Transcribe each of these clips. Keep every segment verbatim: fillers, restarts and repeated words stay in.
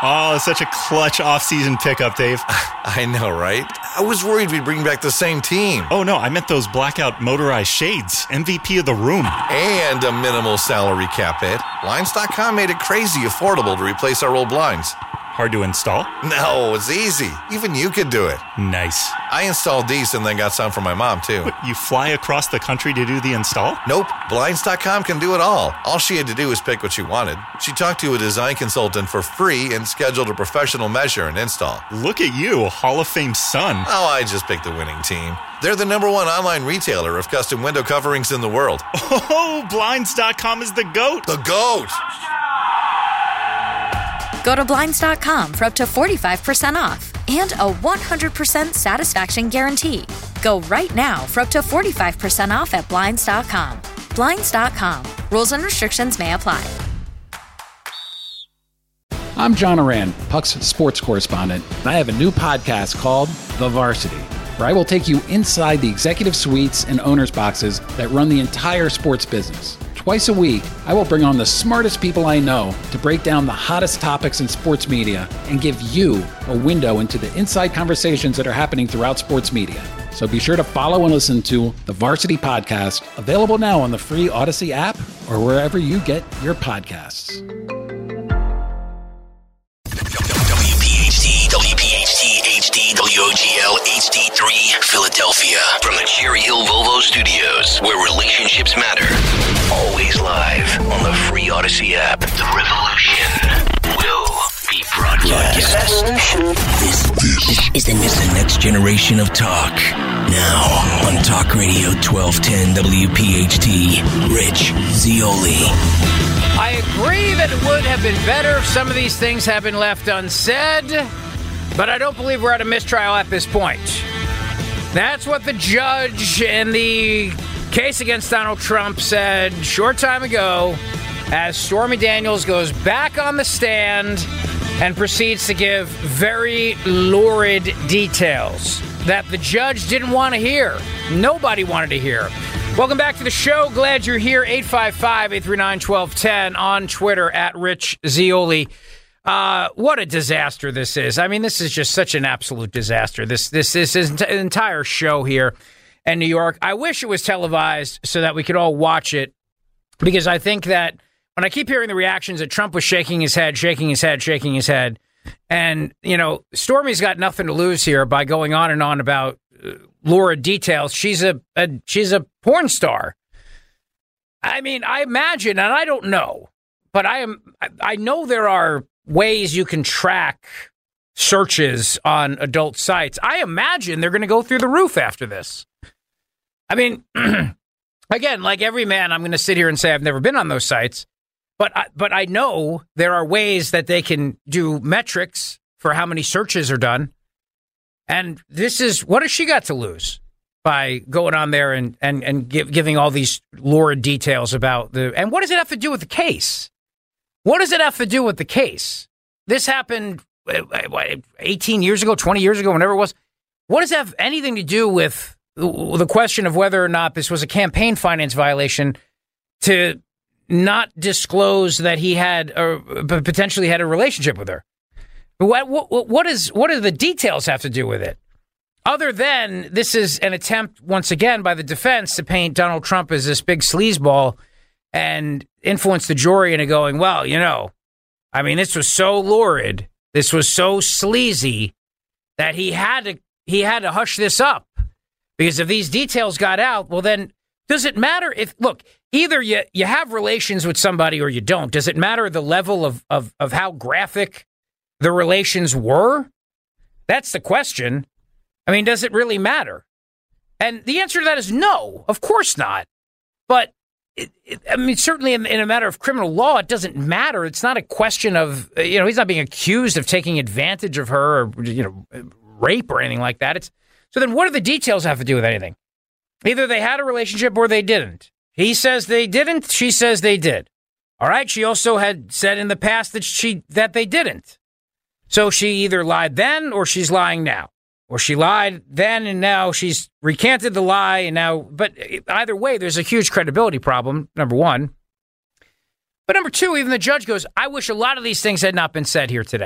Oh, such a clutch off-season pickup, Dave. I know, right? I was worried we'd bring back the same team. Oh, no, I meant those blackout motorized shades. M V P of the room. And a minimal salary cap hit. Blinds dot com made it crazy affordable to replace our old blinds. Hard to install? No, it's easy. Even you could do it. Nice. I installed these and then got some for my mom, too. But you fly across the country to do the install? Nope. Blinds dot com can do it all. All she had to do was pick what she wanted. She talked to a design consultant for free and scheduled a professional measure and install. Look at you, Hall of Fame son. Oh, I just picked the winning team. They're the number one online retailer of custom window coverings in the world. Oh, Blinds dot com is the GOAT. The GOAT! Go to Blinds dot com for up to forty-five percent off and a one hundred percent satisfaction guarantee. Go right now for up to forty-five percent off at Blinds dot com. Blinds dot com. Rules and restrictions may apply. I'm John Oran, Puck's sports correspondent, and I have a new podcast called The Varsity, where I will take you inside the executive suites and owners' boxes that run the entire sports business. Twice a week, I will bring on the smartest people I know to break down the hottest topics in sports media and give you a window into the inside conversations that are happening throughout sports media. So be sure to follow and listen to the Varsity Podcast, available now on the free Odyssey app or wherever you get your podcasts. W P H T, W P H T, H D, W O G L, H D three, Philadelphia. From the Cherry Hill Volvo Studios, where relationships matter. Always live on the free Odyssey app. The revolution will be broadcast. This, this is the, is the next generation of talk. Now on Talk Radio twelve ten W P H T, Rich Zeoli. I agree that it would have been better if some of these things had been left unsaid, but I don't believe we're at a mistrial at this point. That's what the judge in the case against Donald Trump said a short time ago as Stormy Daniels goes back on the stand and proceeds to give very lurid details that the judge didn't want to hear. Nobody wanted to hear. Welcome back to the show. Glad you're here. eight five five, eight three nine, one two one zero on Twitter at Rich Zeoli. Uh, what a disaster this is. I mean, this is just such an absolute disaster. This this, this is an entire show here in New York. I wish it was televised so that we could all watch it, because I think that when I keep hearing the reactions that Trump was shaking his head, shaking his head, shaking his head, and, you know, Stormy's got nothing to lose here by going on and on about uh, lurid details. She's a, a she's a porn star. I mean, I imagine, and I don't know, but I am I know there are ways you can track searches on adult sites. I imagine they're going to go through the roof after this. I mean, again, like every man, I'm going to sit here and say I've never been on those sites, but I, but I know there are ways that they can do metrics for how many searches are done. And this is, what has she got to lose by going on there and, and, and give, giving all these lurid details about the, and what does it have to do with the case? What does it have to do with the case? This happened what, eighteen years ago, twenty years ago, whenever it was. What does that have anything to do with the question of whether or not this was a campaign finance violation to not disclose that he had or potentially had a relationship with her? What, what, what is, what do the details have to do with it? Other than this is an attempt, once again, by the defense to paint Donald Trump as this big sleazeball and influence the jury into going, well, you know, I mean, this was so lurid, this was so sleazy that he had to he had to hush this up, because if these details got out, well, then does it matter if, look, either you, you have relations with somebody or you don't. Does it matter the level of, of, of how graphic the relations were? That's the question. I mean, does it really matter? And the answer to that is no, of course not. But It, it, I mean, certainly in, in a matter of criminal law, it doesn't matter. It's not a question of, you know, he's not being accused of taking advantage of her or, you know, rape or anything like that. It's so then what do the details have to do with anything? Either they had a relationship or they didn't. He says they didn't. She says they did. All right. She also had said in the past that she that they didn't. So she either lied then or she's lying now. Or she lied then and now she's recanted the lie and now, but either way, there's a huge credibility problem, number one. But number two, even the judge goes, I wish a lot of these things had not been said here today.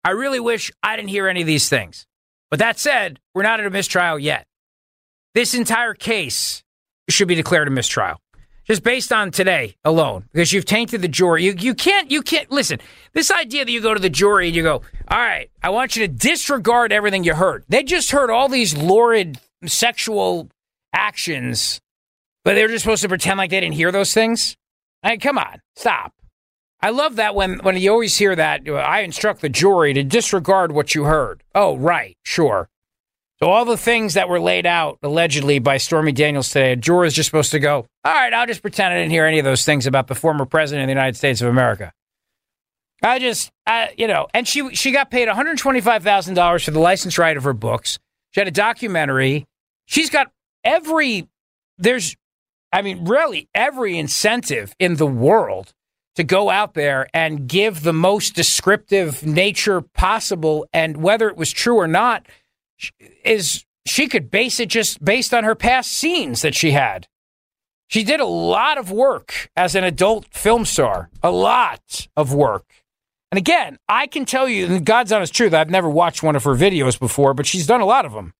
I really wish I didn't hear any of these things. But that said, we're not at a mistrial yet. This entire case should be declared a mistrial. Just based on today alone, because you've tainted the jury. You you can't, you can't, listen, this idea that you go to the jury and you go, all right, I want you to disregard everything you heard. They just heard all these lurid sexual actions, but they're just supposed to pretend like they didn't hear those things? I mean, come on, stop. I love that when, when you always hear that, I instruct the jury to disregard what you heard. Oh, right, sure. So all the things that were laid out, allegedly, by Stormy Daniels today, a juror is just supposed to go, all right, I'll just pretend I didn't hear any of those things about the former president of the United States of America. I just, I, you know, and she she got paid one hundred twenty-five thousand dollars for the license right of her books. She had a documentary. She's got every, there's, I mean, really every incentive in the world to go out there and give the most descriptive nature possible. And whether it was true or not, is she could base it just based on her past scenes that she had. She did a lot of work as an adult film star, a lot of work. And again, I can tell you, and God's honest truth, I've never watched one of her videos before, but she's done a lot of them.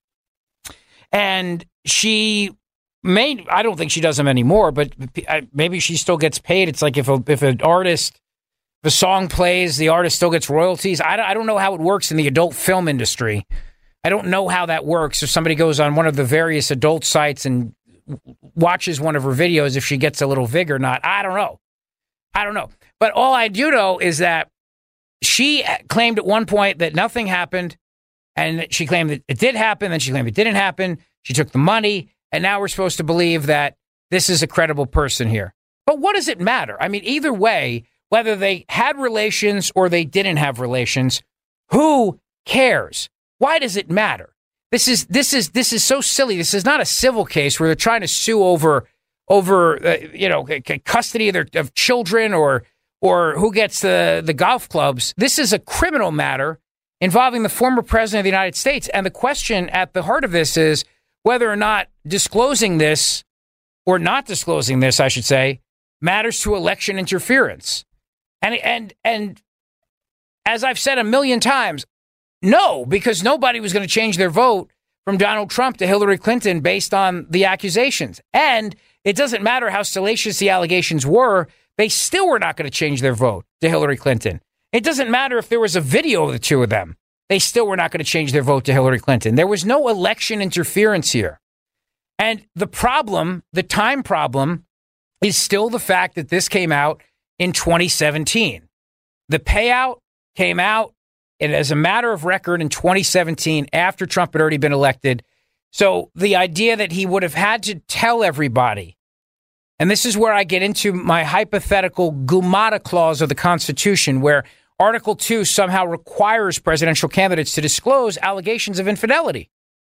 And she may, I don't think she does them anymore, but maybe she still gets paid. It's like if a, if an artist, if a song plays, the artist still gets royalties. I don't, I don't know how it works in the adult film industry. I don't know how that works. If somebody goes on one of the various adult sites and watches one of her videos, if she gets a little vig or not, I don't know. I don't know. But all I do know is that she claimed at one point that nothing happened, and she claimed that it did happen, then she claimed it didn't happen. She took the money, and now we're supposed to believe that this is a credible person here. But what does it matter? I mean, either way, whether they had relations or they didn't have relations, who cares? Why does it matter? This is this is this is so silly. This is not a civil case where they're trying to sue over over uh, you know custody of their of children or or who gets the the golf clubs. This is a criminal matter involving the former president of the United States. And the question at the heart of this is whether or not disclosing this or not disclosing this, I should say, matters to election interference. And and and as I've said a million times. No, because nobody was going to change their vote from Donald Trump to Hillary Clinton based on the accusations. And it doesn't matter how salacious the allegations were, they still were not going to change their vote to Hillary Clinton. It doesn't matter if there was a video of the two of them. They still were not going to change their vote to Hillary Clinton. There was no election interference here. And the problem, the time problem, is still the fact that this came out in twenty seventeen. The payout came out and as a matter of record in twenty seventeen, after Trump had already been elected. So the idea that he would have had to tell everybody, and this is where I get into my hypothetical Gumata clause of the Constitution, where Article two somehow requires presidential candidates to disclose allegations of infidelity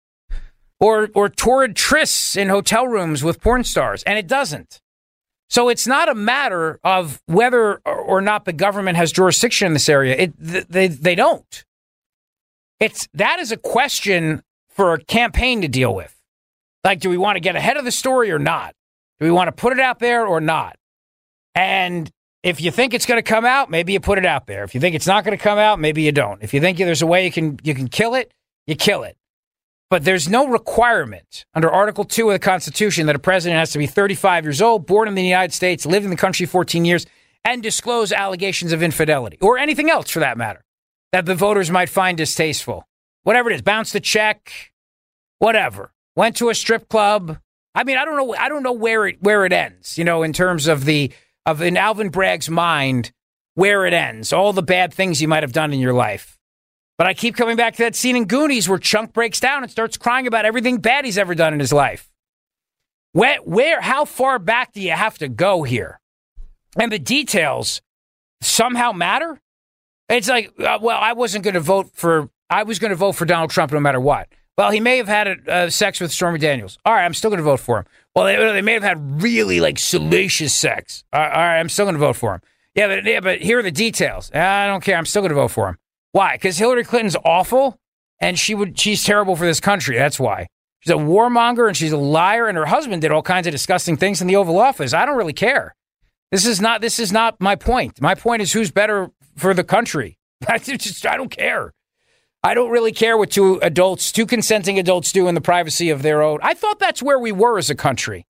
or or torrid trysts in hotel rooms with porn stars, and it doesn't. So it's not a matter of whether or not the government has jurisdiction in this area. It, they, they don't. It's that is a question for a campaign to deal with. Like, do we want to get ahead of the story or not? Do we want to put it out there or not? And if you think it's going to come out, maybe you put it out there. If you think it's not going to come out, maybe you don't. If you think there's a way you can you can kill it, you kill it. But there's no requirement under Article two of the Constitution that a president has to be thirty-five years old, born in the United States, lived in the country fourteen years, and disclose allegations of infidelity or anything else for that matter that the voters might find distasteful. Whatever it is, bounced a check, whatever. Went to a strip club. I mean, I don't know. I don't know where it where it ends. You know, in terms of the of in Alvin Bragg's mind, where it ends. All the bad things you might have done in your life. But I keep coming back to that scene in Goonies where Chunk breaks down and starts crying about everything bad he's ever done in his life. Where, where, how far back do you have to go here? And the details somehow matter? It's like, uh, well, I wasn't going to vote for, I was going to vote for Donald Trump no matter what. Well, he may have had uh, sex with Stormy Daniels. All right, I'm still going to vote for him. Well, they, they may have had really like salacious sex. Uh, all right, I'm still going to vote for him. Yeah, but, yeah, but here are the details. I don't care. I'm still going to vote for him. Why? Because Hillary Clinton's awful, and she would she's terrible for this country. That's why. She's a warmonger, and she's a liar, and her husband did all kinds of disgusting things in the Oval Office. I don't really care. This is not this is not my point. My point is who's better for the country. I just, I don't care. I don't really care what two adults, two consenting adults do in the privacy of their own. I thought that's where we were as a country.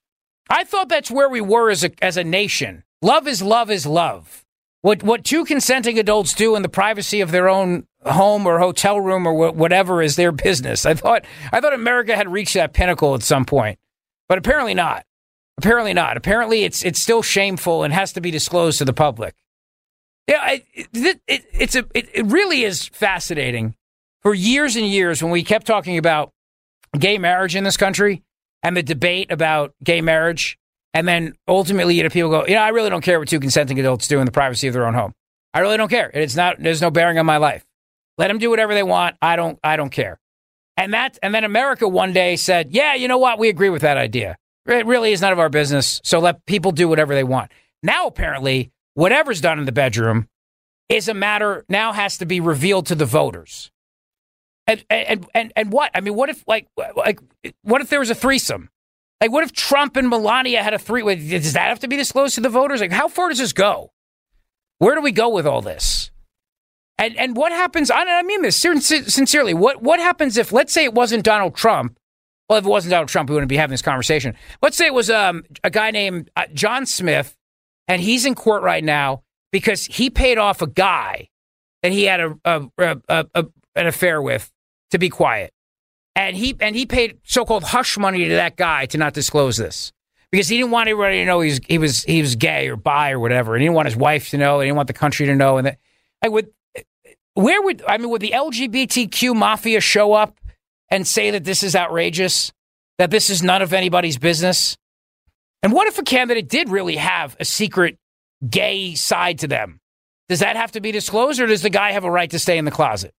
I thought that's where we were as a as a nation. Love is love is love. What what two consenting adults do in the privacy of their own home or hotel room or wh- whatever is their business. I thought I thought America had reached that pinnacle at some point, but apparently not. Apparently not. Apparently it's it's still shameful and has to be disclosed to the public. Yeah, it, it, it, it's a it, it really is fascinating. For years and years, when we kept talking about gay marriage in this country and the debate about gay marriage, and then ultimately, you know, people go, you know, I really don't care what two consenting adults do in the privacy of their own home. I really don't care. It's not. There's no bearing on my life. Let them do whatever they want. I don't. I don't care. And that. And then America one day said, yeah, you know what? We agree with that idea. It really is none of our business. So let people do whatever they want. Now, apparently, whatever's done in the bedroom is a matter now has to be revealed to the voters. And and and and what? I mean, what if like like what if there was a threesome? Like, what if Trump and Melania had a three? Does that have to be disclosed to the voters? Like, how far does this go? Where do we go with all this? And and what happens? I mean this sincerely. What what happens if, let's say, it wasn't Donald Trump? Well, if it wasn't Donald Trump, we wouldn't be having this conversation. Let's say it was um, a guy named uh, John Smith, and he's in court right now because he paid off a guy that he had a, a, a, a, a an affair with to be quiet. And he and he paid so-called hush money to that guy to not disclose this because he didn't want everybody to know he was he was he was gay or bi or whatever. And he didn't want his wife to know. He didn't want the country to know. And that, I would, where would I mean, would the L G B T Q mafia show up and say that this is outrageous, that this is none of anybody's business? And what if a candidate did really have a secret gay side to them? Does that have to be disclosed, or does the guy have a right to stay in the closet?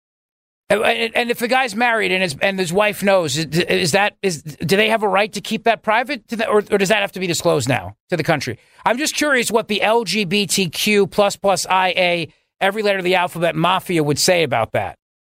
And if the guy's married and his and his wife knows, is that is do they have a right to keep that private, to the, or, or does that have to be disclosed now to the country? I'm just curious what the L G B T Q plus plus I A, every letter of the alphabet mafia would say about that.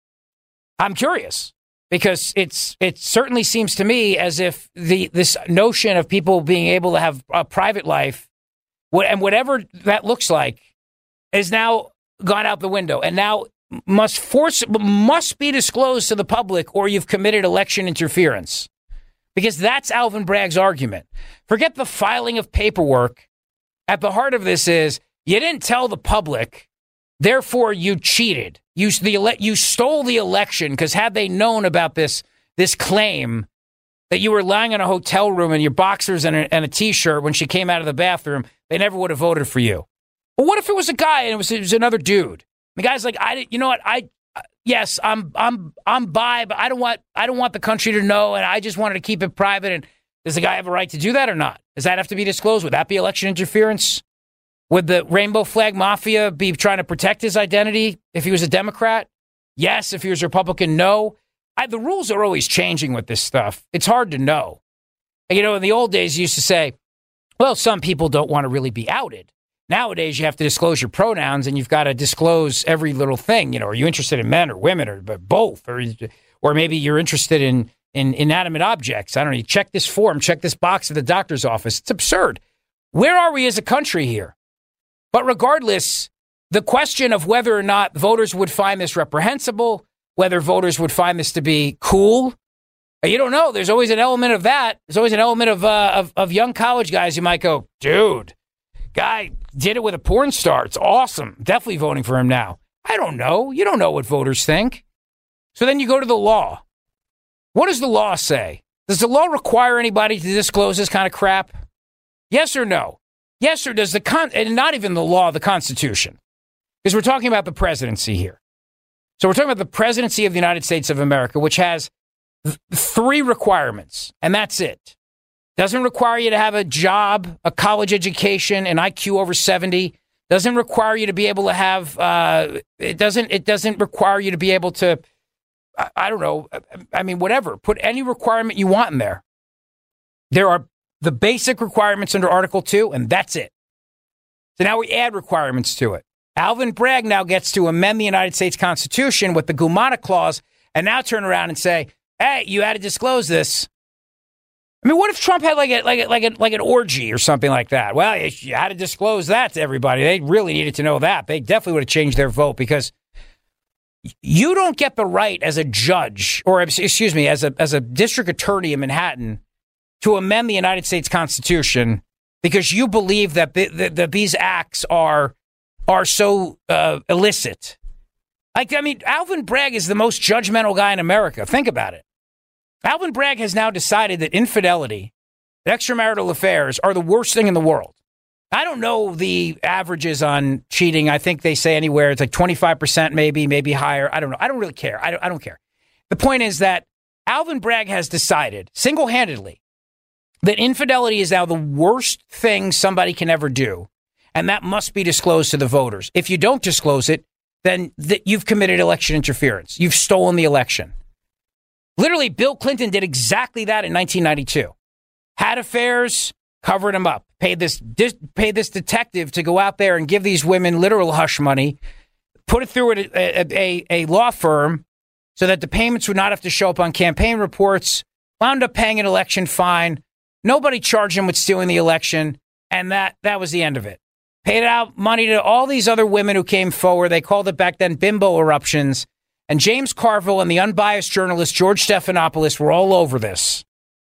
I'm curious because it's it certainly seems to me as if the this notion of people being able to have a private life, and whatever that looks like, is now gone out the window, and now must force must be disclosed to the public, or you've committed election interference. Because that's Alvin Bragg's argument. Forget the filing of paperwork. At the heart of this is you didn't tell the public, therefore you cheated. You the ele- you stole the election because had they known about this this claim that you were lying in a hotel room in your boxers and a, and a T-shirt when she came out of the bathroom, they never would have voted for you. But what if it was a guy and it was, it was another dude? The guy's like, I, you know what? I, yes, I'm, I'm, I'm bi, but I don't want, I don't want the country to know, and I just wanted to keep it private. And does the guy have a right to do that or not? Does that have to be disclosed? Would that be election interference? Would the rainbow flag mafia be trying to protect his identity if he was a Democrat? Yes. If he was a Republican, no. I, the rules are always changing with this stuff. It's hard to know. And, you know, in the old days, you used to say, well, some people don't want to really be outed. Nowadays, you have to disclose your pronouns, and you've got to disclose every little thing. You know, are you interested in men or women, or both, or or maybe you're interested in in inanimate objects? I don't know. You check this form, check this box at the doctor's office. It's absurd. Where are we as a country here? But regardless, the question of whether or not voters would find this reprehensible, whether voters would find this to be cool, you don't know. There's always an element of that. There's always an element of uh, of, of young college guys who might go, dude, guy did it with a porn star. It's awesome. Definitely voting for him now. I don't know. You don't know what voters think. So then you go to the law. What does the law say? Does the law require anybody to disclose this kind of crap? Yes or no? Yes, or does the con, and not even the law, the Constitution, because we're talking about the presidency here. So we're talking about the presidency of the United States of America, which has th- three requirements, and that's it. Doesn't require you to have a job, a college education, an I Q over seventy. Doesn't require you to be able to have, uh, it doesn't, it doesn't require you to be able to, I, I don't know, I mean, whatever. Put any requirement you want in there. There are the basic requirements under Article two, and that's it. So now we add requirements to it. Alvin Bragg now gets to amend the United States Constitution with the Gumana Clause and now turn around and say, hey, you had to disclose this. I mean, what if Trump had like a, like a, like a, like an orgy or something like that? Well, you had to disclose that to everybody. They really needed to know that. They definitely would have changed their vote, because you don't get the right as a judge, or excuse me, as a as a district attorney in Manhattan, to amend the United States Constitution because you believe that the, the, that these acts are are so uh, illicit. Like, I mean, Alvin Bragg is the most judgmental guy in America. Think about it. Alvin Bragg has now decided that infidelity, that extramarital affairs, are the worst thing in the world. I don't know the averages on cheating. I think they say anywhere it's like twenty-five percent, maybe, maybe higher. I don't know. I don't really care. I don't, I don't care. The point is that Alvin Bragg has decided single-handedly that infidelity is now the worst thing somebody can ever do, and that must be disclosed to the voters. If you don't disclose it, then th- you've committed election interference. You've stolen the election. Literally, Bill Clinton did exactly that in nineteen ninety-two. Had affairs, covered them up. Paid this, dis, paid this detective to go out there and give these women literal hush money. Put it through a, a, a, a law firm so that the payments would not have to show up on campaign reports. Wound up paying an election fine. Nobody charged him with stealing the election. And that, that was the end of it. Paid out money to all these other women who came forward. They called it back then bimbo eruptions. And James Carville and the unbiased journalist George Stephanopoulos were all over this.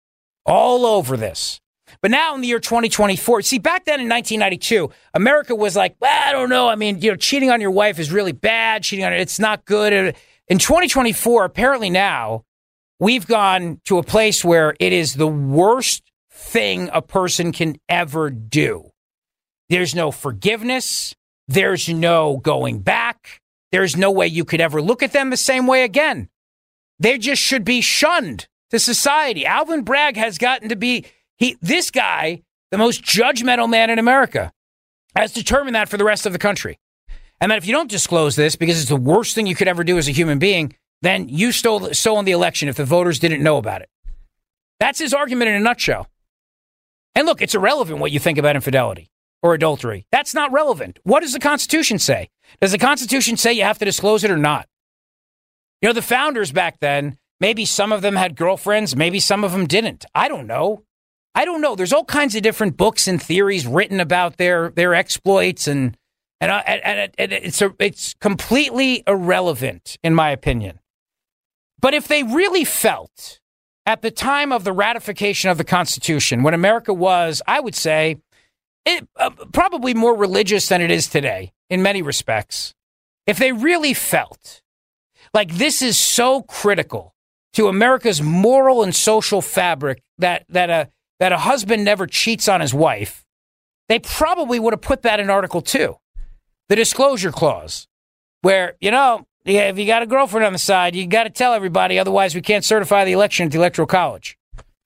All over this. But now in the year twenty twenty-four, see, back then in nineteen ninety-two, America was like, well, I don't know. I mean, you know, cheating on your wife is really bad. Cheating on her, it's not good. In twenty twenty-four, apparently now, we've gone to a place where it is the worst thing a person can ever do. There's no forgiveness. There's no going back. There's no way you could ever look at them the same way again. They just should be shunned to society. Alvin Bragg has gotten to be, he, this guy, the most judgmental man in America, has determined that for the rest of the country. And that if you don't disclose this, because it's the worst thing you could ever do as a human being, then you stole, stolen the election if the voters didn't know about it. That's his argument in a nutshell. And look, it's irrelevant what you think about infidelity or adultery. That's not relevant. What does the Constitution say? Does the Constitution say you have to disclose it or not? You know, the founders back then, maybe some of them had girlfriends, maybe some of them didn't. I don't know. I don't know. There's all kinds of different books and theories written about their their exploits, and and, uh, and, and it's a, it's completely irrelevant, in my opinion. But if they really felt at the time of the ratification of the Constitution, when America was, I would say, it, uh, probably more religious than it is today, in many respects, if they really felt like this is so critical to America's moral and social fabric that that a that a husband never cheats on his wife, they probably would have put that in Article two, the disclosure clause, where, you know, yeah, if you got a girlfriend on the side, you got to tell everybody, otherwise we can't certify the election at the Electoral College.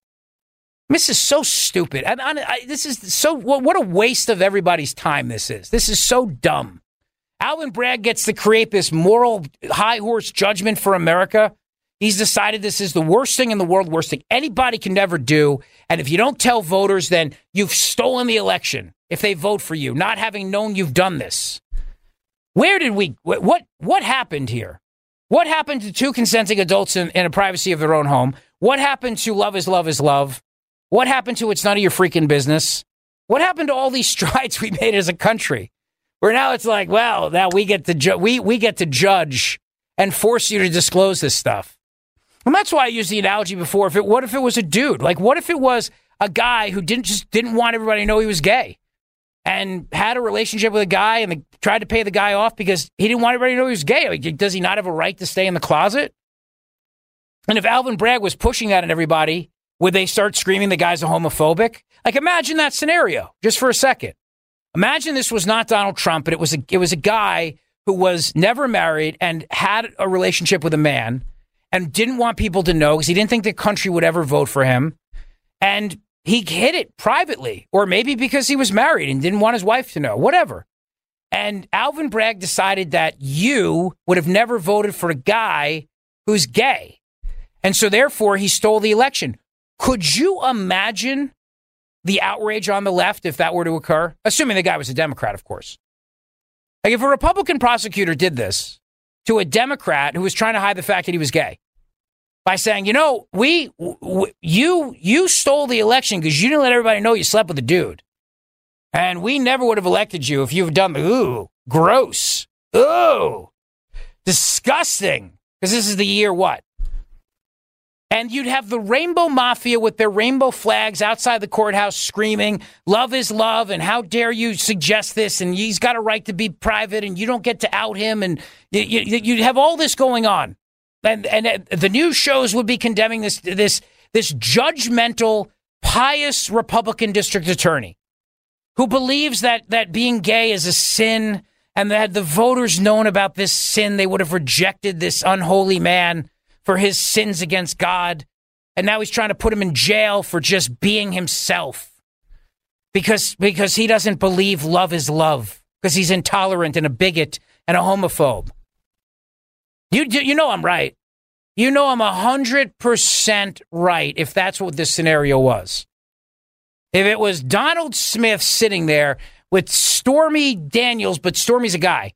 This is so stupid. I, I, I, this is so, what a waste of everybody's time this is. This is so dumb. Alvin Bragg gets to create this moral high horse judgment for America. He's decided this is the worst thing in the world, worst thing anybody can ever do. And if you don't tell voters, then you've stolen the election if they vote for you, not having known you've done this. Where did we, what, what happened here? What happened to two consenting adults in, in the privacy of their own home? What happened to love is love is love? What happened to it's none of your freaking business? What happened to all these strides we made as a country? Where now it's like, well, now we get to ju- we we get to judge and force you to disclose this stuff. And that's why I used the analogy before. If it, what if it was a dude? Like, what if it was a guy who didn't just didn't want everybody to know he was gay, and had a relationship with a guy and the, tried to pay the guy off because he didn't want everybody to know he was gay? Like, does he not have a right to stay in the closet? And if Alvin Bragg was pushing that on everybody, would they start screaming the guy's a homophobic? Like, imagine that scenario just for a second. Imagine this was not Donald Trump, but it was a, it was a guy who was never married and had a relationship with a man and didn't want people to know because he didn't think the country would ever vote for him. And he hid it privately, or maybe because he was married and didn't want his wife to know, whatever. And Alvin Bragg decided that you would have never voted for a guy who's gay. And so therefore he stole the election. Could you imagine the outrage on the left if that were to occur? Assuming the guy was a Democrat, of course. Like, if a Republican prosecutor did this to a Democrat who was trying to hide the fact that he was gay by saying, you know, we, w- you, you stole the election because you didn't let everybody know you slept with a dude. And we never would have elected you if you've done the, ooh, gross. Ooh, disgusting. Because this is the year what? And you'd have the Rainbow Mafia with their rainbow flags outside the courthouse screaming, love is love, and how dare you suggest this, and he's got a right to be private, and you don't get to out him, and you, you, you'd have all this going on. And and the news shows would be condemning this this this judgmental, pious Republican district attorney who believes that that being gay is a sin, and that had the voters known about this sin, they would have rejected this unholy man for his sins against God. And now he's trying to put him in jail for just being himself because because he doesn't believe love is love, because he's intolerant and a bigot and a homophobe. You you know I'm right. You know I'm one hundred percent right if that's what this scenario was. If it was Donald Smith sitting there with Stormy Daniels, but Stormy's a guy,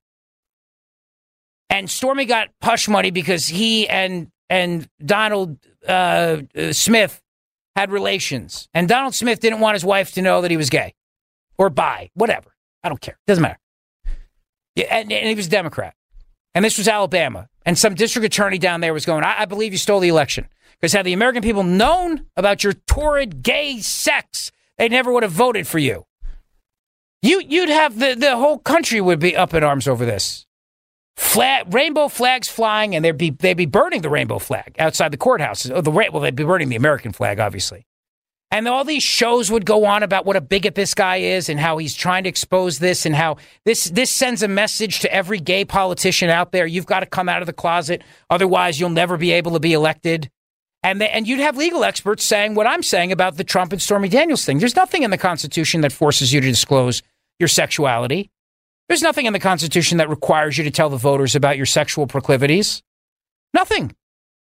and Stormy got hush money because he and and Donald uh, uh, Smith had relations, and Donald Smith didn't want his wife to know that he was gay or bi, whatever. I don't care. Doesn't matter. Yeah, and, and he was a Democrat. And this was Alabama. And some district attorney down there was going, I, I believe you stole the election. Because had the American people known about your torrid gay sex, they never would have voted for you. You you'd have the, the whole country would be up in arms over this. Flag, rainbow flags flying, and they'd be they'd be burning the rainbow flag outside the courthouse. Oh, the well, they'd be burning the American flag, obviously. And all these shows would go on about what a bigot this guy is and how he's trying to expose this and how this this sends a message to every gay politician out there. You've got to come out of the closet, otherwise you'll never be able to be elected. And they, and you'd have legal experts saying what I'm saying about the Trump and Stormy Daniels thing. There's nothing in the Constitution that forces you to disclose your sexuality. There's nothing in the Constitution that requires you to tell the voters about your sexual proclivities. Nothing.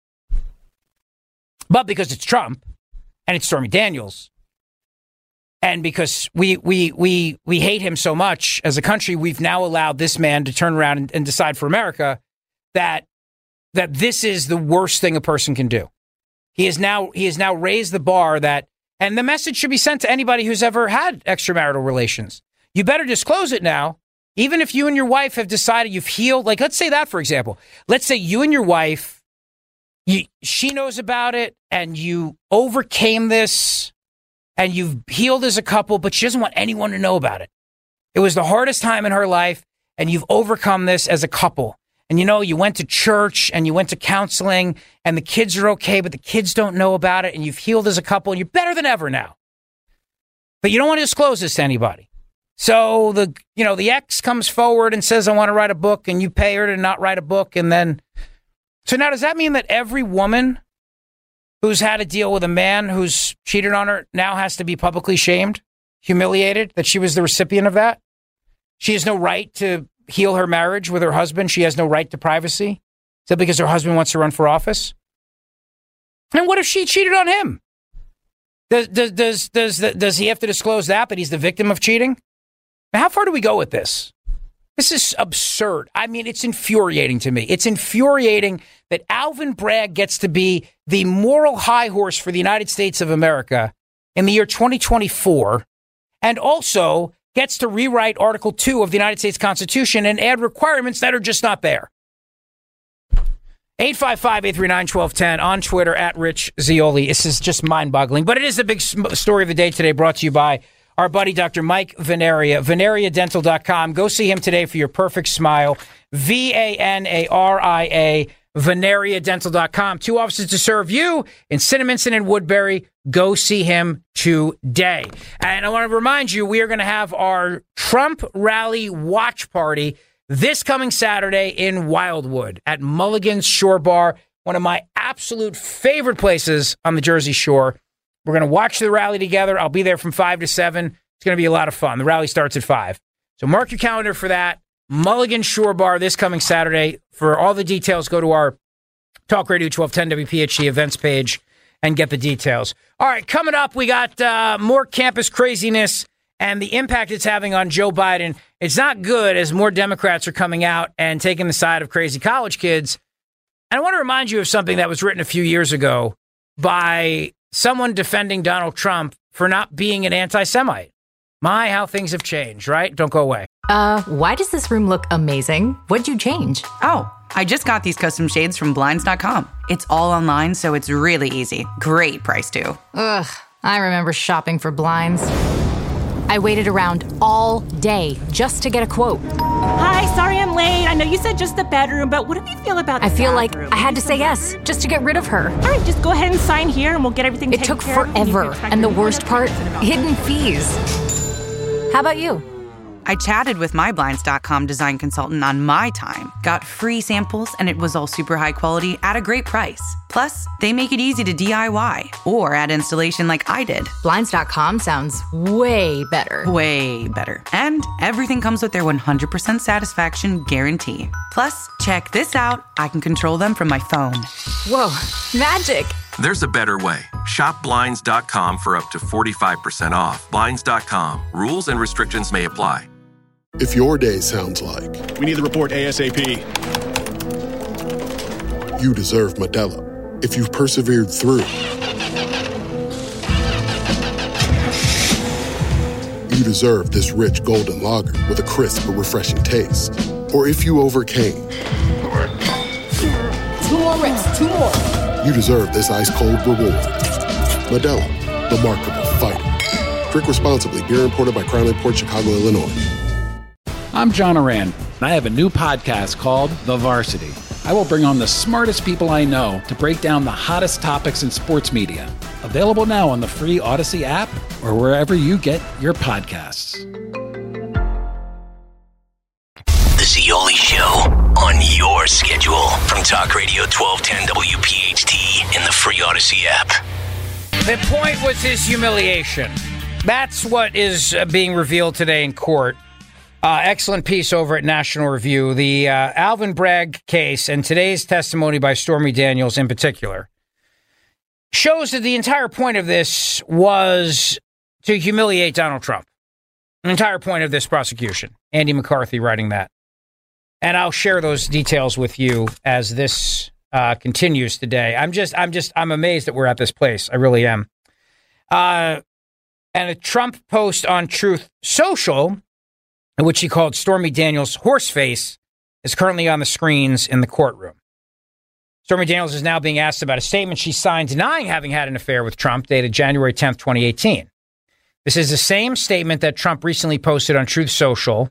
But because it's Trump and it's Stormy Daniels, and because we we we we hate him so much as a country, we've now allowed this man to turn around and, and decide for America that that this is the worst thing a person can do. He has now he has now raised the bar that, and the message should be sent to anybody who's ever had extramarital relations. You better disclose it now. Even if you and your wife have decided you've healed, like let's say that, for example, let's say you and your wife, you, she knows about it and you overcame this and you've healed as a couple, but she doesn't want anyone to know about it. It was the hardest time in her life and you've overcome this as a couple. And you know, you went to church and you went to counseling and the kids are okay, but the kids don't know about it and you've healed as a couple and you're better than ever now. But you don't want to disclose this to anybody. So the, you know, the ex comes forward and says, I want to write a book, and you pay her to not write a book. And then, so now does that mean that every woman who's had to deal with a man who's cheated on her now has to be publicly shamed, humiliated, that she was the recipient of that? She has no right to heal her marriage with her husband. She has no right to privacy. Is that because her husband wants to run for office? And what if she cheated on him? Does, does, does, does, does he have to disclose that, that he's the victim of cheating? Now, how far do we go with this? This is absurd. I mean, it's infuriating to me. It's infuriating that Alvin Bragg gets to be the moral high horse for the United States of America in the year twenty twenty-four, and also gets to rewrite Article two of the United States Constitution and add requirements that are just not there. eight five five, eight three nine, one two one zero on Twitter at Rich Zeoli. This is just mind-boggling, but it is the big story of the day today, brought to you by our buddy, Doctor Mike Venaria, venaria dental dot com. Go see him today for your perfect smile. V A N A R I A, venaria dental dot com. Two offices to serve you in Cinnaminson and Woodbury. Go see him today. And I want to remind you, we are going to have our Trump rally watch party this coming Saturday in Wildwood at Mulligan's Shore Bar, one of my absolute favorite places on the Jersey Shore. We're going to watch the rally together. I'll be there from five to seven. It's going to be a lot of fun. The rally starts at five. So mark your calendar for that. Mulligan Shore Bar this coming Saturday. For all the details, go to our Talk Radio twelve ten W P H T events page and get the details. All right, coming up, we got uh, more campus craziness and the impact it's having on Joe Biden. It's not good as more Democrats are coming out and taking the side of crazy college kids. And I want to remind you of something that was written a few years ago by someone defending Donald Trump for not being an anti-Semite. My, how things have changed, right? Don't go away. Uh, why does this room look amazing? What'd you change? Oh, I just got these custom shades from Blinds dot com. It's all online, so it's really easy. Great price, too. Ugh, I remember shopping for blinds. I waited around all day just to get a quote. Hi, sorry I'm late. I know you said just the bedroom, but what do you feel about the I feel bathroom? like I had to say yes just to get rid of her. All right, just go ahead and sign here and we'll get everything It taken took care of. forever, and the worst part, hidden fees. How about you? I chatted with my Blinds dot com design consultant on my time, got free samples, and it was all super high quality at a great price. Plus, they make it easy to D I Y or add installation like I did. Blinds dot com sounds way better. Way better. And everything comes with their one hundred percent satisfaction guarantee. Plus, check this out. I can control them from my phone. Whoa, magic. There's a better way. Shop Blinds dot com for up to forty-five percent off. Blinds dot com. Rules and restrictions may apply. If your day sounds like... We need the report ASAP. You deserve Modelo. If you've persevered through... You deserve this rich golden lager with a crisp but refreshing taste. Or if you overcame... Two more reps, two more. You deserve this ice-cold reward. Modelo, the Markable Fighter. Drink responsibly. Beer imported by Crown Imports, Chicago, Illinois. I'm John Oran, and I have a new podcast called The Varsity. I will bring on the smartest people I know to break down the hottest topics in sports media. Available now on the free Odyssey app or wherever you get your podcasts. The Zeoli Show on your schedule from Talk Radio twelve ten W P H T in the free Odyssey app. The point was his humiliation. That's what is uh, being revealed today in court. Uh, excellent piece over at National Review. The uh, Alvin Bragg case and today's testimony by Stormy Daniels in particular shows that the entire point of this was to humiliate Donald Trump. The entire point of this prosecution. Andy McCarthy writing that. And I'll share those details with you as this uh, continues today. I'm just, I'm just, I'm amazed that we're at this place. I really am. Uh, and a Trump post on Truth Social, which he called Stormy Daniels' horseface, is currently on the screens in the courtroom. Stormy Daniels is now being asked about a statement she signed denying having had an affair with Trump dated January tenth, twenty eighteen. This is the same statement that Trump recently posted on Truth Social.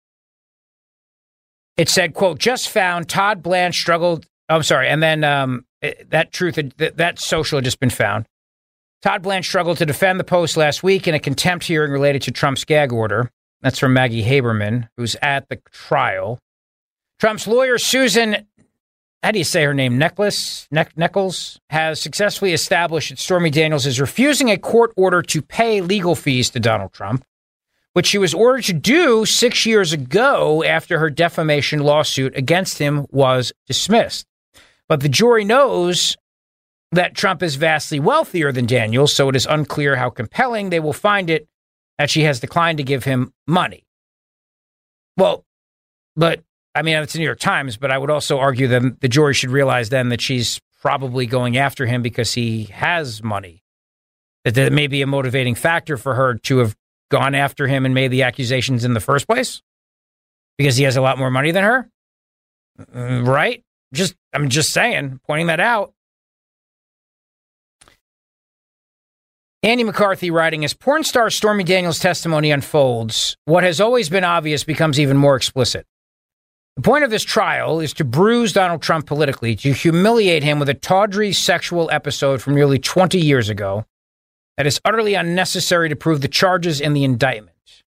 It said, quote, just found Todd Blanche struggled. Oh, I'm sorry. And then um, that truth, that, that social had just been found. Todd Blanche struggled to defend the post last week in a contempt hearing related to Trump's gag order. That's from Maggie Haberman, who's at the trial. Trump's lawyer, Susan, how do you say her name? Necklace? Ne- Nichols, has successfully established that Stormy Daniels is refusing a court order to pay legal fees to Donald Trump, which she was ordered to do six years ago after her defamation lawsuit against him was dismissed. But the jury knows that Trump is vastly wealthier than Daniels, so it is unclear how compelling they will find it that she has declined to give him money. Well, but, I mean, it's the New York Times, but I would also argue that the jury should realize then that she's probably going after him because he has money. That that may be a motivating factor for her to have gone after him and made the accusations in the first place because he has a lot more money than her. Right? Just, I'm just saying, pointing that out. Andy McCarthy writing, as porn star Stormy Daniels' testimony unfolds, what has always been obvious becomes even more explicit. The point of this trial is to bruise Donald Trump politically, to humiliate him with a tawdry sexual episode from nearly twenty years ago that is utterly unnecessary to prove the charges in the indictment.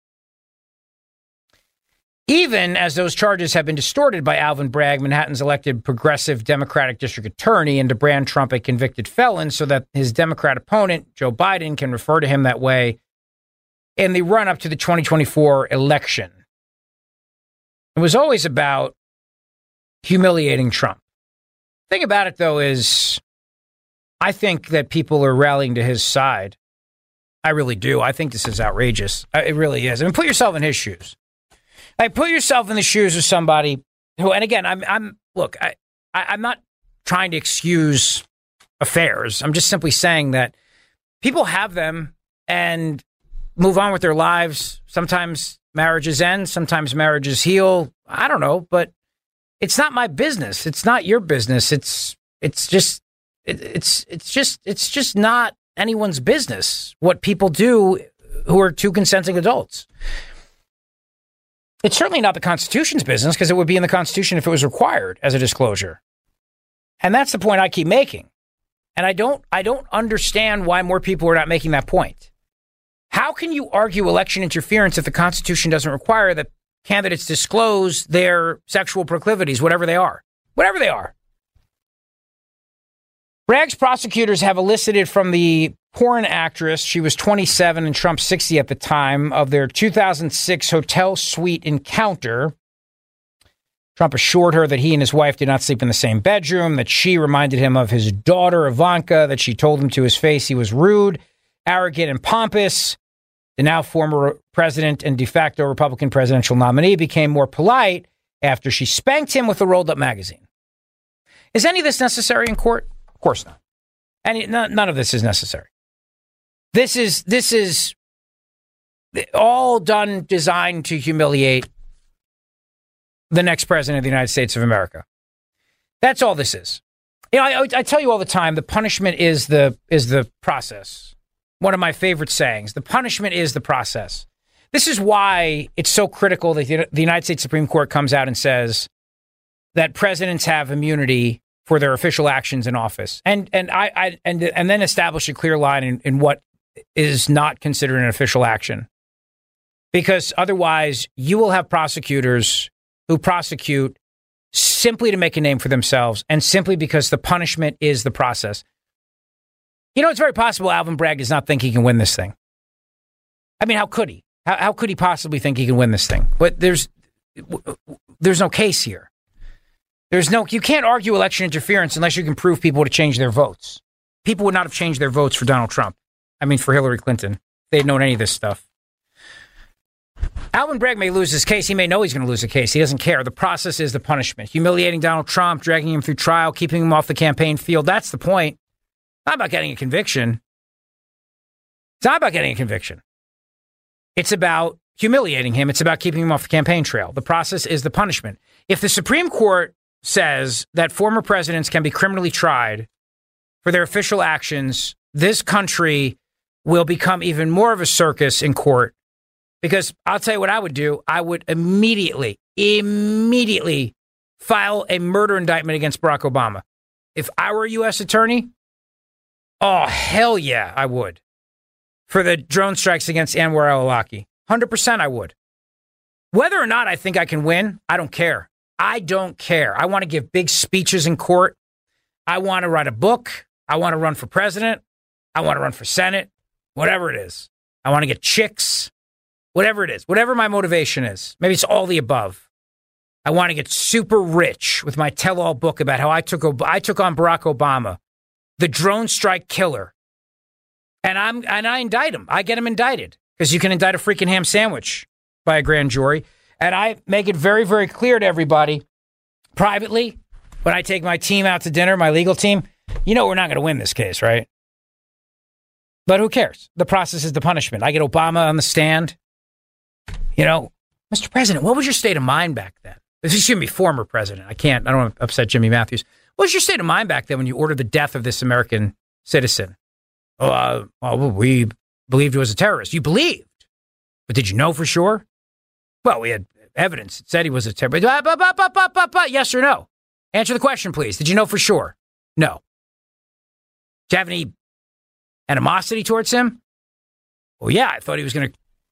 Even as those charges have been distorted by Alvin Bragg, Manhattan's elected progressive Democratic district attorney, and to brand Trump a convicted felon so that his Democrat opponent, Joe Biden, can refer to him that way in the run-up to the twenty twenty-four election. It was always about humiliating Trump. The thing about it, though, is I think that people are rallying to his side. I really do. I think this is outrageous. It really is. I mean, put yourself in his shoes. Like, put yourself in the shoes of somebody who, and again, I'm, I'm, look, I, I, I'm not trying to excuse affairs. I'm just simply saying that people have them and move on with their lives. Sometimes marriages end, sometimes marriages heal. I don't know, but it's not my business. It's not your business. It's it's just it, it's it's just it's just not anyone's business what people do who are two consenting adults. It's certainly not the Constitution's business, because it would be in the Constitution if it was required as a disclosure. And that's the point I keep making. And I don't I don't understand why more people are not making that point. How can you argue election interference if the Constitution doesn't require that candidates disclose their sexual proclivities, whatever they are? Whatever they are. Bragg's prosecutors have elicited from the porn actress, she was twenty-seven and Trump sixty at the time, of their two thousand six hotel suite encounter. Trump assured her that he and his wife did not sleep in the same bedroom, that she reminded him of his daughter, Ivanka, that she told him to his face he was rude, arrogant, and pompous. The now former president and de facto Republican presidential nominee became more polite after she spanked him with a rolled-up magazine. Is any of this necessary in court? Of course not. Any, none, none of this is necessary. This is this is all done, designed to humiliate the next president of the United States of America. That's all this is. You know, I, I tell you all the time, the punishment is the is the process. One of my favorite sayings: the punishment is the process. This is why it's so critical that the United States Supreme Court comes out and says that presidents have immunity for their official actions in office, and and I, I and and then establish a clear line in, in what is not considered an official action, because otherwise you will have prosecutors who prosecute simply to make a name for themselves and simply because the punishment is the process. You know, it's very possible Alvin Bragg does not think he can win this thing. I mean, how could he? How, how could he possibly think he can win this thing? But there's there's no case here. There's no, you can't argue election interference unless you can prove people would have changed their votes. People would not have changed their votes for Donald Trump. I mean, for Hillary Clinton. If they had known any of this stuff. Alvin Bragg may lose his case. He may know he's going to lose a case. He doesn't care. The process is the punishment. Humiliating Donald Trump, dragging him through trial, keeping him off the campaign field. That's the point. It's not about getting a conviction. It's not about getting a conviction. It's about humiliating him. It's about keeping him off the campaign trail. The process is the punishment. If the Supreme Court says that former presidents can be criminally tried for their official actions, this country will become even more of a circus in court. Because I'll tell you what I would do. I would immediately, immediately file a murder indictment against Barack Obama. If I were a U S attorney, oh, hell yeah, I would. For the drone strikes against Anwar al-Awlaki. one hundred percent I would. Whether or not I think I can win, I don't care. I don't care. I want to give big speeches in court. I want to write a book. I want to run for president. I want to run for Senate. Whatever it is. I want to get chicks. Whatever it is. Whatever my motivation is. Maybe it's all the above. I want to get super rich with my tell-all book about how I took I took on Barack Obama, the drone strike killer. And I'm and I indict him. I get him indicted. Because you can indict a freaking ham sandwich by a grand jury. And I make it very, very clear to everybody privately when I take my team out to dinner, my legal team, you know we're not going to win this case, right? But who cares? The process is the punishment. I get Obama on the stand. You know, Mister President, what was your state of mind back then? This should be former president. I can't, I don't want to upset Jimmy Matthews. What was your state of mind back then when you ordered the death of this American citizen? Oh, uh, well, we believed he was a terrorist. You believed, but did you know for sure? Well, we had evidence that said he was a terrorist. But, but, but, but, but, but, but, yes or no? Answer the question, please. Did you know for sure? No. Did you have any animosity towards him? Well, yeah, I thought he was going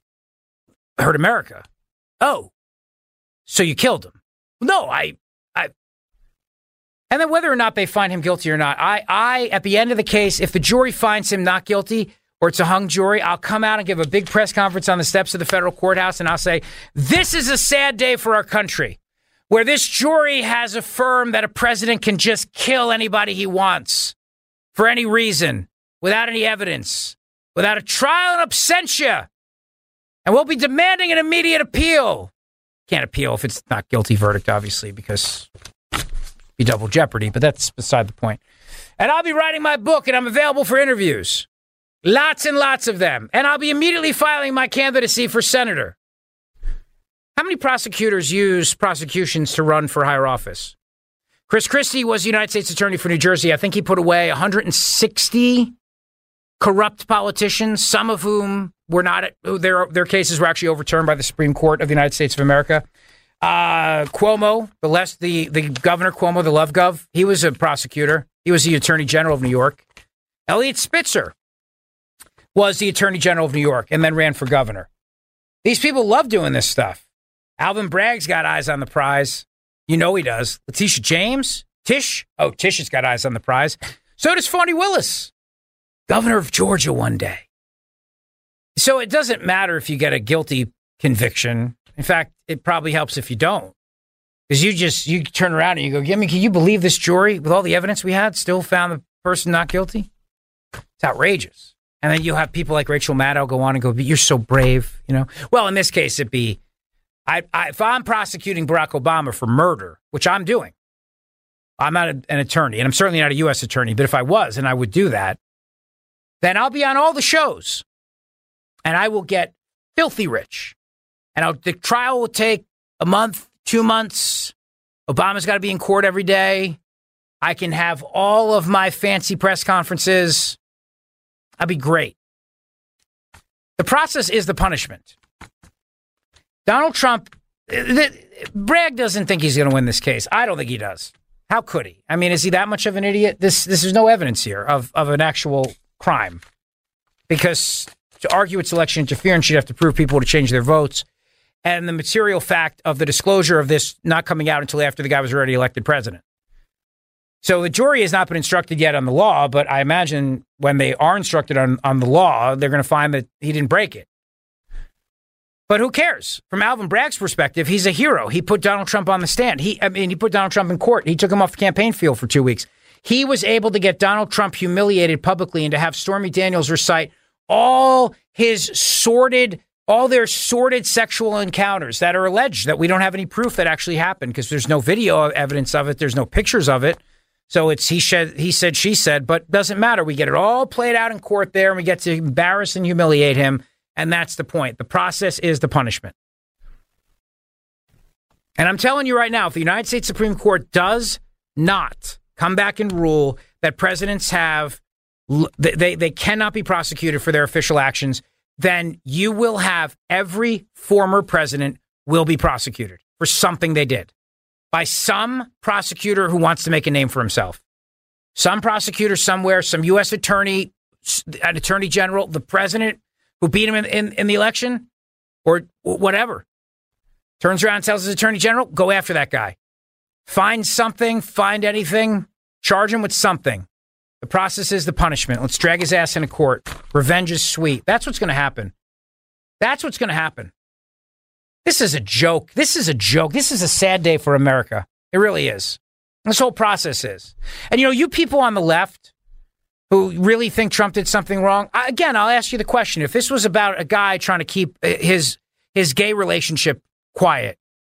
to hurt America. Oh, so you killed him? No, I, I. And then whether or not they find him guilty or not, I, I, at the end of the case, if the jury finds him not guilty, or it's a hung jury, I'll come out and give a big press conference on the steps of the federal courthouse, and I'll say, this is a sad day for our country, where this jury has affirmed that a president can just kill anybody he wants for any reason, without any evidence, without a trial in absentia. And we'll be demanding an immediate appeal. Can't appeal if it's not guilty verdict, obviously, because Be double jeopardy, but that's beside the point. And I'll be writing my book, and I'm available for interviews. Lots and lots of them. And I'll be immediately filing my candidacy for senator. How many prosecutors use prosecutions to run for higher office? Chris Christie was the United States Attorney for New Jersey. I think he put away one hundred sixty corrupt politicians, some of whom were not, their, their cases were actually overturned by the Supreme Court of the United States of America. Uh, Cuomo, the less the, the Governor Cuomo, the Love Gov, he was a prosecutor. He was the Attorney General of New York. Eliot Spitzer was the Attorney General of New York and then ran for governor. These people love doing this stuff. Alvin Bragg's got eyes on the prize. You know he does. Letitia James, Tish. Oh, Tish has got eyes on the prize. So does Fani Willis, governor of Georgia one day. So it doesn't matter if you get a guilty conviction. In fact, it probably helps if you don't. Because you just, you turn around and you go, I mean, can you believe this jury, with all the evidence we had, still found the person not guilty? It's outrageous. And then you'll have people like Rachel Maddow go on and go, but you're so brave, you know? Well, in this case, it'd be, I, I, if I'm prosecuting Barack Obama for murder, which I'm doing, I'm not a, an attorney, and I'm certainly not a U S attorney, but if I was, and I would do that, then I'll be on all the shows, and I will get filthy rich. And I'll, the trial will take a month, two months. Obama's got to be in court every day. I can have all of my fancy press conferences. That'd be great. The process is the punishment. Donald Trump, the, Bragg doesn't think he's going to win this case. I don't think he does. How could he? I mean, is he that much of an idiot? This this is no evidence here of, of an actual crime. Because to argue it's election interference, you'd have to prove people to change their votes. And the material fact of the disclosure of this not coming out until after the guy was already elected president. So the jury has not been instructed yet on the law, but I imagine when they are instructed on, on the law, they're going to find that he didn't break it. But who cares? From Alvin Bragg's perspective, he's a hero. He put Donald Trump on the stand. He, I mean, he put Donald Trump in court. He took him off the campaign field for two weeks. He was able to get Donald Trump humiliated publicly and to have Stormy Daniels recite all his sordid, all their sordid sexual encounters that are alleged, that we don't have any proof that actually happened because there's no video evidence of it. There's no pictures of it. So it's he said, he said, she said, but doesn't matter. We get it all played out in court there, and we get to embarrass and humiliate him. And that's the point. The process is the punishment. And I'm telling you right now, if the United States Supreme Court does not come back and rule that presidents have, they, they cannot be prosecuted for their official actions, then you will have every former president will be prosecuted for something they did by some prosecutor who wants to make a name for himself. Some prosecutor somewhere, some U S attorney, an attorney general, the president who beat him in, in, in the election or whatever, turns around and tells his attorney general, go after that guy. Find something, find anything, charge him with something. The process is the punishment. Let's drag his ass into court. Revenge is sweet. That's what's going to happen. That's what's going to happen. This is a joke. This is a joke. This is a sad day for America. It really is. This whole process is. And, you know, you people on the left who really think Trump did something wrong, I, again, I'll ask you the question. If this was about a guy trying to keep his his gay relationship quiet,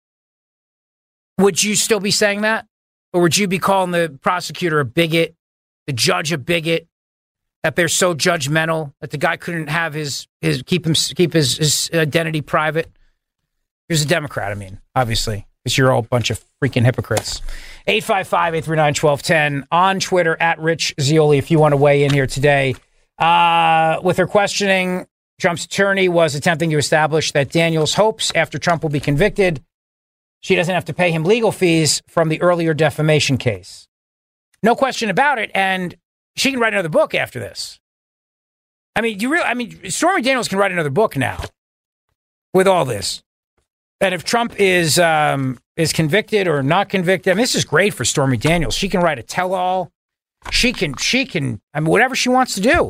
would you still be saying that? Or would you be calling the prosecutor a bigot, the judge a bigot, that they're so judgmental that the guy couldn't have his, his keep him keep his, his identity private? Here's a Democrat, I mean, obviously, because you're all a bunch of freaking hypocrites. eight five five, eight three nine, one two one zero on Twitter, at Rich Zeoli, if you want to weigh in here today. Uh, with her questioning, Trump's attorney was attempting to establish that Daniels hopes after Trump will be convicted, she doesn't have to pay him legal fees from the earlier defamation case. No question about it, and she can write another book after this. I mean, you really, I mean, Stormy Daniels can write another book now with all this. And if Trump is um, is convicted or not convicted, I mean, this is great for Stormy Daniels. She can write a tell-all. She can, she can, I mean, whatever she wants to do.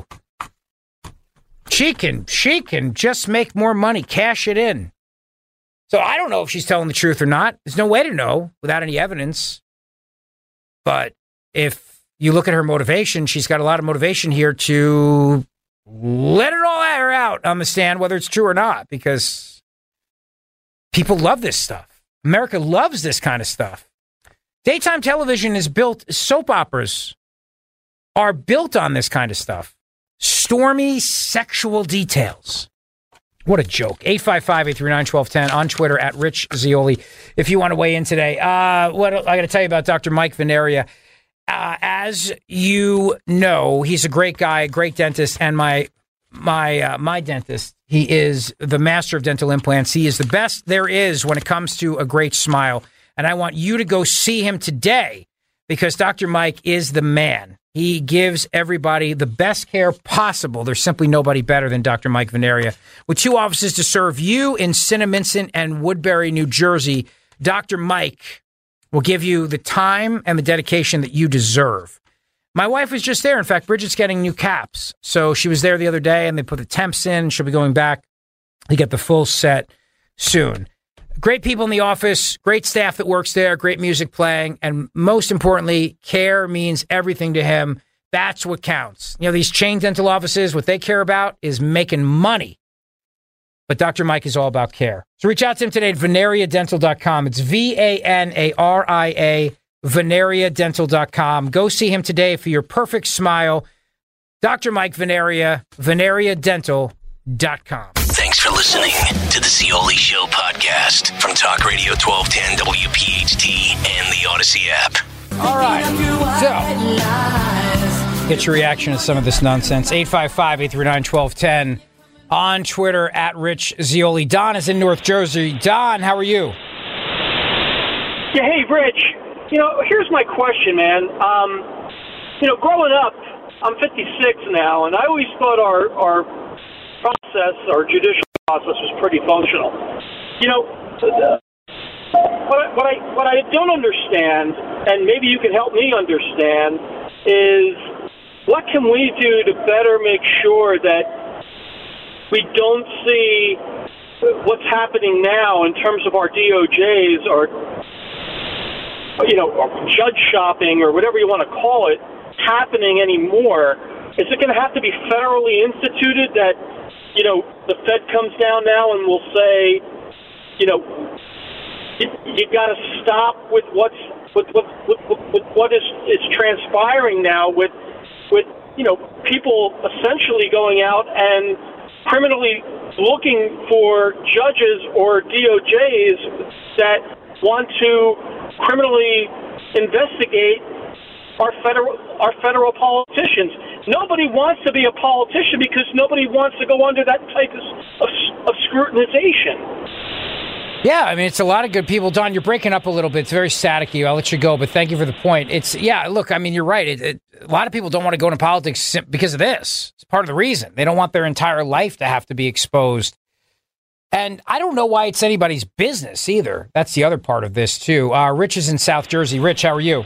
She can, she can just make more money, cash it in. So I don't know if she's telling the truth or not. There's no way to know without any evidence. But if you look at her motivation, she's got a lot of motivation here to let it all out on the stand, whether it's true or not, because people love this stuff. America loves this kind of stuff. Daytime television is built, soap operas are built on this kind of stuff. Stormy sexual details. What a joke. eight five five, eight three nine, one two one zero on Twitter at Rich Zeoli if you want to weigh in today. Uh, what I got to tell you about Doctor Mike Veneria. Uh, as you know, he's a great guy, great dentist, and my my uh, my dentist, he is the master of dental implants. He is the best there is when it comes to a great smile. And I want you to go see him today because Doctor Mike is the man. He gives everybody the best care possible. There's simply nobody better than Doctor Mike Veneria. With two offices to serve you in Cinnaminson and Woodbury, New Jersey, Doctor Mike will give you the time and the dedication that you deserve. My wife was just there. In fact, Bridget's getting new caps. So she was there the other day, and they put the temps in. She'll be going back to get the full set soon. Great people in the office, great staff that works there, great music playing, and most importantly, care means everything to him. That's what counts. You know, these chain dental offices, what they care about is making money. But Doctor Mike is all about care. So reach out to him today at veneria dental dot com. It's V A N A R I A, veneria dental dot com. Go see him today for your perfect smile. Doctor Mike Veneria, veneria dental dot com. Thanks for listening to the Zeoli Show podcast from Talk Radio twelve ten W P H T and the Odyssey app. All right. So, get your reaction to some of this nonsense. eight five five, eight three nine, one two one zero on Twitter at Rich Zeoli. Don is in North Jersey. Don, how are you? Yeah, hey, Rich. You know, here's my question, man. Um, you know, growing up, I'm fifty-six now, and I always thought our our process, our judicial process, was pretty functional. You know, uh, what, I, what I what I don't understand, and maybe you can help me understand, is what can we do to better make sure that we don't see what's happening now in terms of our D O Js or, you know, or judge shopping or whatever you want to call it happening anymore? Is it going to have to be federally instituted that, you know, the Fed comes down now and will say, you know, you, you got to stop with what's with, with, with, with what is is transpiring now with with you know people essentially going out and criminally looking for judges or D O Js that want to criminally investigate our federal our federal politicians. Nobody wants to be a politician because nobody wants to go under that type of, of, of scrutinization. Yeah, I mean, it's a lot of good people. Don, you're breaking up a little bit. It's very staticky. I'll let you go, but thank you for the point. It's, yeah, look, I mean, you're right. It, it, a lot of people don't want to go into politics because of this. It's part of the reason. They don't want their entire life to have to be exposed. And I don't know why it's anybody's business either. That's the other part of this, too. Uh, Rich is in South Jersey. Rich, how are you?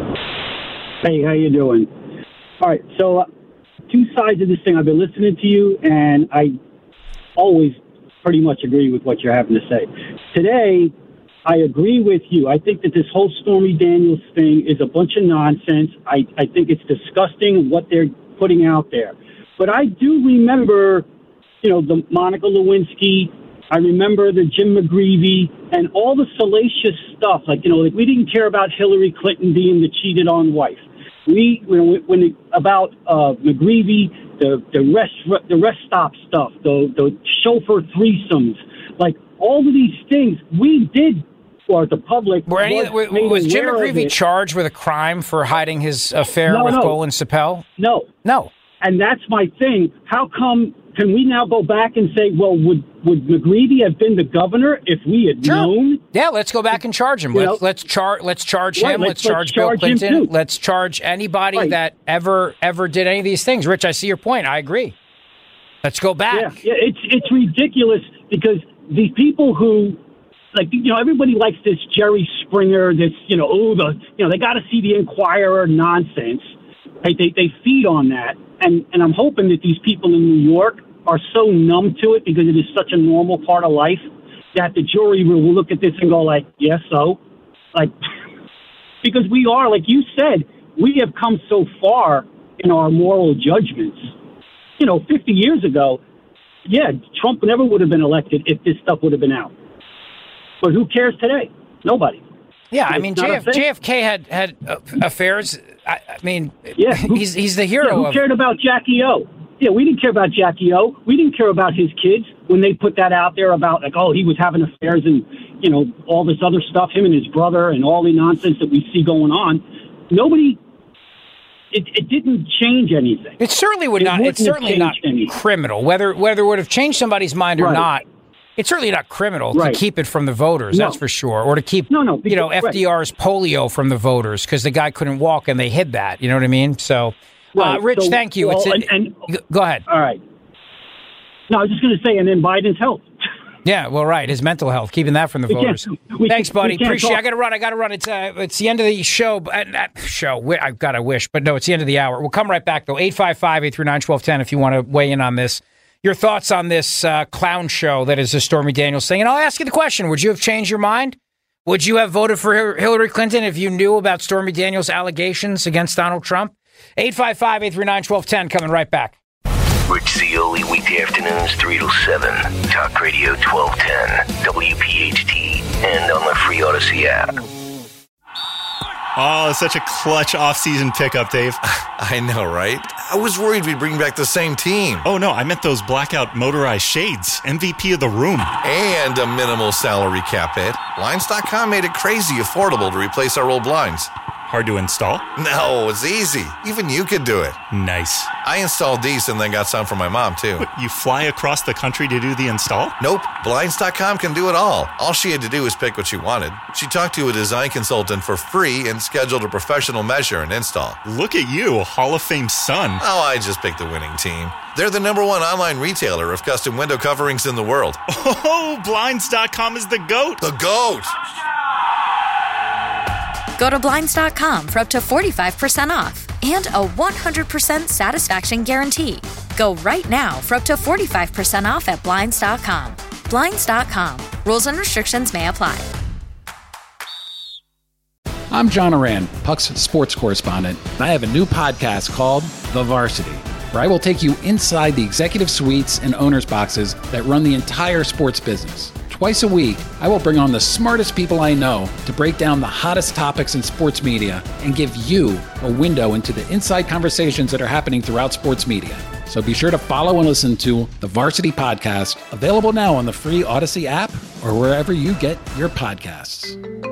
Hey, how you doing? All right, so uh, two sides of this thing. I've been listening to you, and I always pretty much agree with what you're having to say. Today, I agree with you. I think that this whole Stormy Daniels thing is a bunch of nonsense. I, I think it's disgusting what they're putting out there. But I do remember, you know, the Monica Lewinsky. I remember the Jim McGreevey and all the salacious stuff. Like, you know, like we didn't care about Hillary Clinton being the cheated on wife. We, you know, when it, about uh, McGreevey, the the rest the rest stop stuff, the the chauffeur threesomes, like all of these things we did for the public. Were any, was, was Jim McGreevey charged with a crime for hiding his affair no, with no. Golan Sipel? No, no. And that's my thing. How come? Can we now go back and say, well, would would McGreevey have been the governor if we had sure. known? Yeah, let's go back and charge him. Let's, let's charge. Let's charge right, him. Let's, let's charge let's Bill charge Clinton. Let's charge anybody right. that ever ever did any of these things. Rich, I see your point. I agree. Let's go back. Yeah, yeah it's it's ridiculous because these people who, like, you know, everybody likes this Jerry Springer, this, you know, oh, the, you know, they got to see the Inquirer nonsense. Right? They they feed on that, and and I'm hoping that these people in New York are so numb to it because it is such a normal part of life that the jury will look at this and go like, yes, so, like, because we are, like you said, we have come so far in our moral judgments. You know, fifty years ago, yeah, Trump never would have been elected if this stuff would have been out. But who cares today? Nobody. Yeah, I It's mean, not J F, a thing. J F K had had uh, affairs. I, I mean, Yeah, he's he's the hero Yeah, who of. cared about Jackie O? Yeah, we didn't care about Jackie O. We didn't care about his kids when they put that out there about, like, oh, he was having affairs and, you know, all this other stuff, him and his brother and all the nonsense that we see going on. Nobody, it, it didn't change anything. It certainly would It not. wouldn't It's have certainly not changed anything. criminal. Whether whether it would have changed somebody's mind or Right. not, it's certainly not criminal Right. to keep it from the voters. No. That's for sure. Or to keep No, no, you know because- F D R's polio from the voters because the guy couldn't walk and they hid that. You know what I mean? So, uh, Right. Rich, So, thank you. well, It's a- and- and- go ahead. All right. No, I was just going to say, and then Biden's health. Yeah, well, right. His mental health, keeping that from the We can't- voters. we- Thanks, buddy. we can't Appreciate it. talk- I got to run. I got to run. It's uh, it's the end of the show. Uh, not show. Wi- I've got to wish, but no, it's the end of the hour. We'll come right back, though. eight five five, eight three nine, one two one zero if you want to weigh in on this. Your thoughts on this uh, clown show that is a Stormy Daniels thing. And I'll ask you the question. Would you have changed your mind? Would you have voted for Hil- Hillary Clinton if you knew about Stormy Daniels' allegations against Donald Trump? eight five five, eight three nine, one two one zero coming right back. Rich Cioli, weekday afternoons, three to seven. Talk Radio twelve ten, W P H T, and on the free Odyssey app. Oh, such a clutch off-season pickup, Dave. I know, right? I was worried we'd bring back the same team. Oh, no, I meant those blackout motorized shades. M V P of the room. And a minimal salary cap hit. Blinds dot com made it crazy affordable to replace our old blinds. Hard to install? No, it's easy. Even you could do it. Nice. I installed these and then got some for my mom, too. What, you fly across the country to do the install? Nope. Blinds dot com can do it all. All she had to do was pick what she wanted. She talked to a design consultant for free and scheduled a professional measure and install. Look at you, Hall of Fame son. Oh, I just picked the winning team. They're the number one online retailer of custom window coverings in the world. Oh, Blinds dot com is the GOAT. The GOAT! Go to Blinds dot com for up to forty-five percent off and a one hundred percent satisfaction guarantee. Go right now for up to forty-five percent off at Blinds dot com. Blinds dot com. Rules and restrictions may apply. I'm John Oran, Puck's sports correspondent, and I have a new podcast called The Varsity, where I will take you inside the executive suites and owners' boxes that run the entire sports business. Twice a week, I will bring on the smartest people I know to break down the hottest topics in sports media and give you a window into the inside conversations that are happening throughout sports media. So be sure to follow and listen to the Varsity Podcast, available now on the free Odyssey app or wherever you get your podcasts.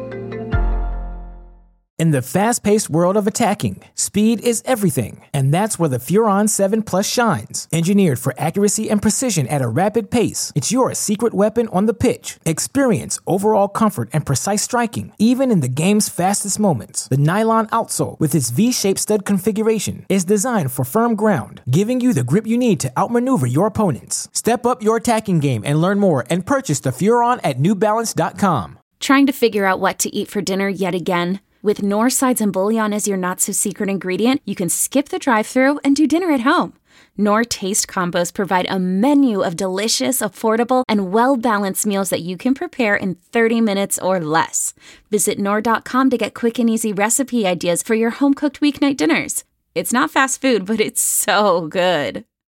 In the fast-paced world of attacking, speed is everything, and that's where the Furon seven Plus shines. Engineered for accuracy and precision at a rapid pace, it's your secret weapon on the pitch. Experience overall comfort and precise striking, even in the game's fastest moments. The nylon outsole, with its V-shaped stud configuration, is designed for firm ground, giving you the grip you need to outmaneuver your opponents. Step up your attacking game and learn more and purchase the Furon at New Balance dot com. Trying to figure out what to eat for dinner yet again? With Knorr Sides and Bouillon as your not-so-secret ingredient, you can skip the drive-thru and do dinner at home. Knorr Taste Combos provide a menu of delicious, affordable, and well-balanced meals that you can prepare in thirty minutes or less. Visit Knorr dot com to get quick and easy recipe ideas for your home-cooked weeknight dinners. It's not fast food, but it's so good.